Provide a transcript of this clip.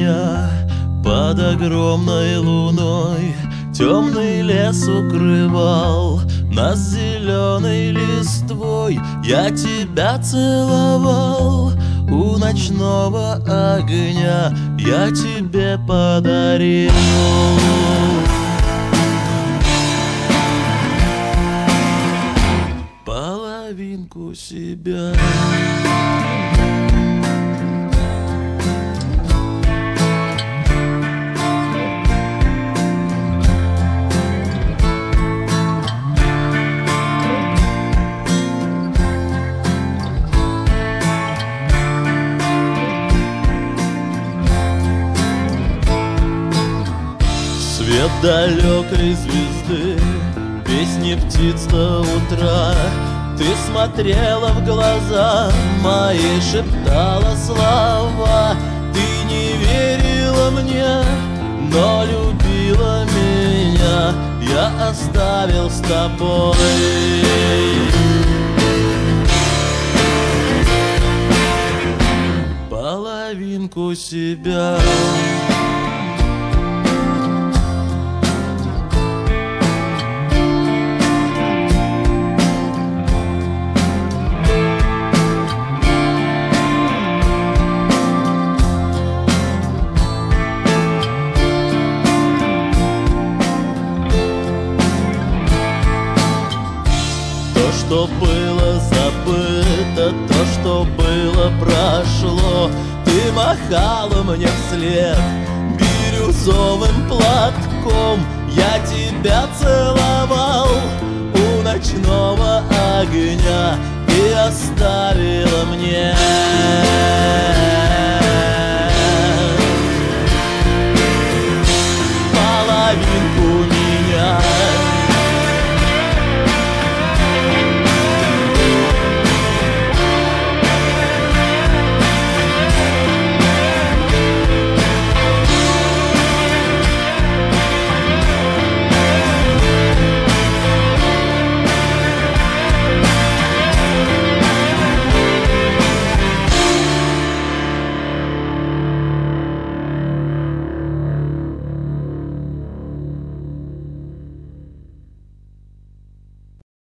меня под огромной луной. Темный лес укрывал нас зеленой листвой. Я тебя целовал у ночного огня, я тебе подарил половинку себя. Свет далекой звезды, песни птиц до утра. Ты смотрела в глаза мои, шептала слова. Ты не верила мне, но любила меня. Я оставил с тобой половинку себя. Что было забыто, то, что было, прошло. Ты махала мне вслед бирюзовым платком. Я тебя целовал у ночного огня, и оставила мне